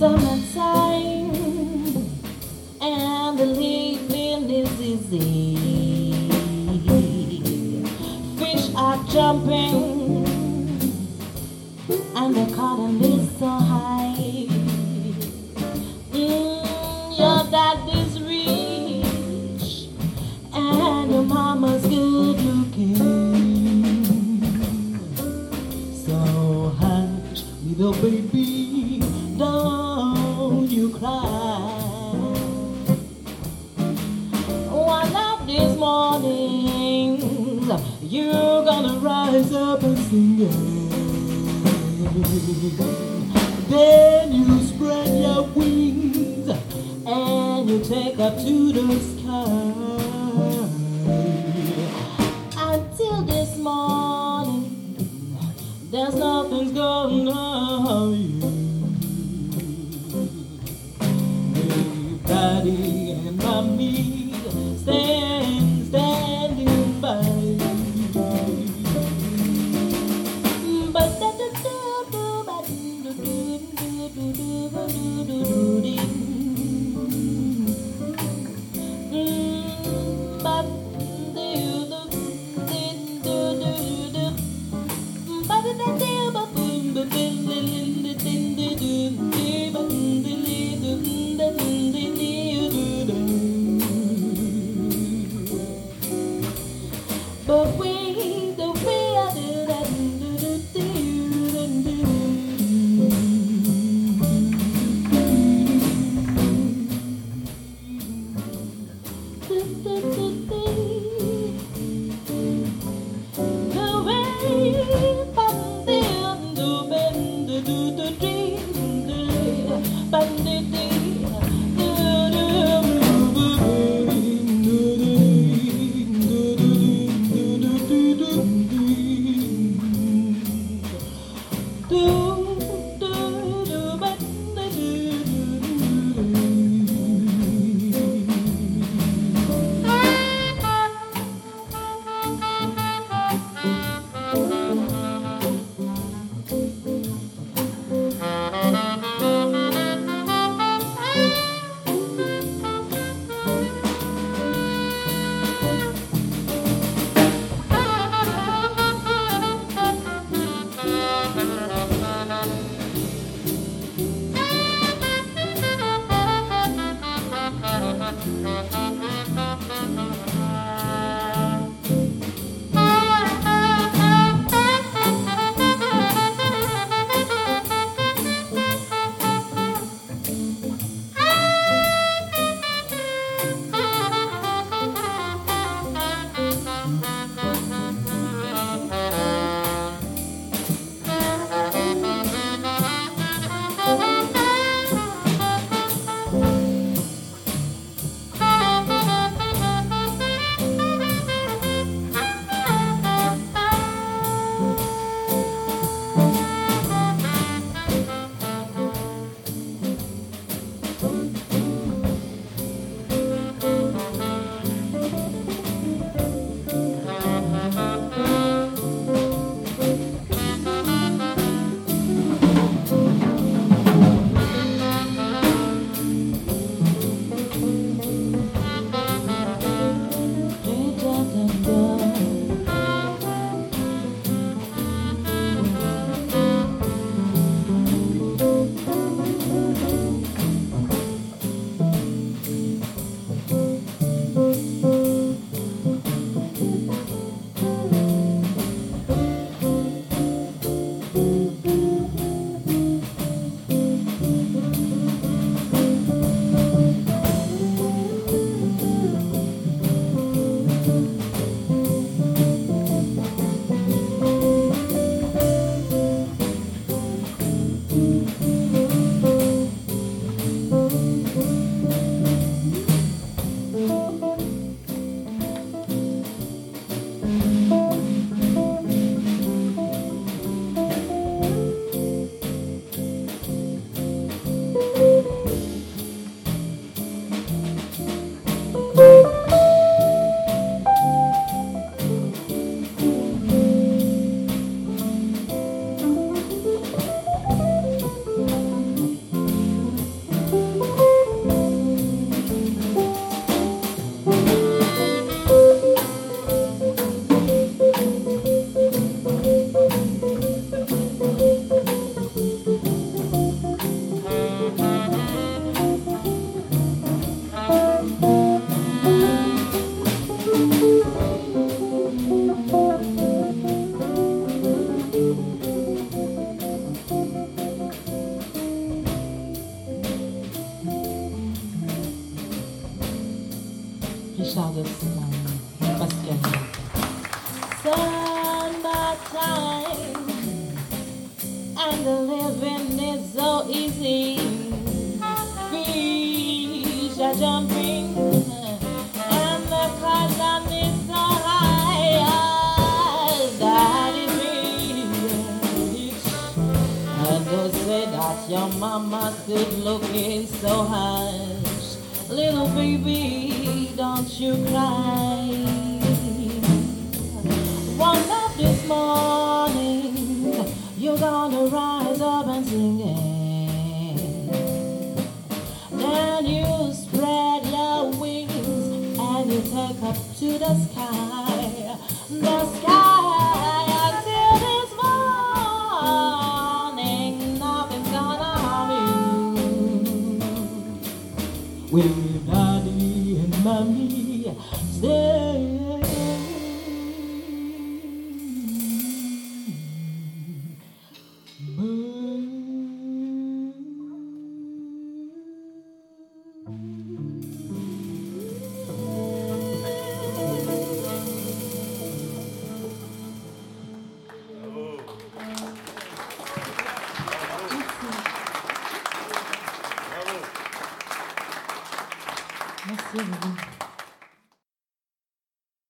summertime and the living is easy. Fish are jumping and the cotton is so high. Your daddy's rich and your mama's good looking. So hush, little baby, don't you cry. One of these mornings, you're gonna rise up and sing it. Then you spread your wings and you take up to the sky. Until this morning, there's nothing's going on you. Big daddy and mommy standing by. But we, the way I do that, shout out to my Pascal. Summertime and the living is so easy. Fish are jumping and the cotton is so high. That is rich. And they say that your mama's good looking so harsh. Little baby, don't you cry. One of this morning, you're gonna rise up and sing it. Then you spread your wings and you take up to the sky. The sky until this morning, nothing's gonna harm you. Will daddy and mommy stay? Merci.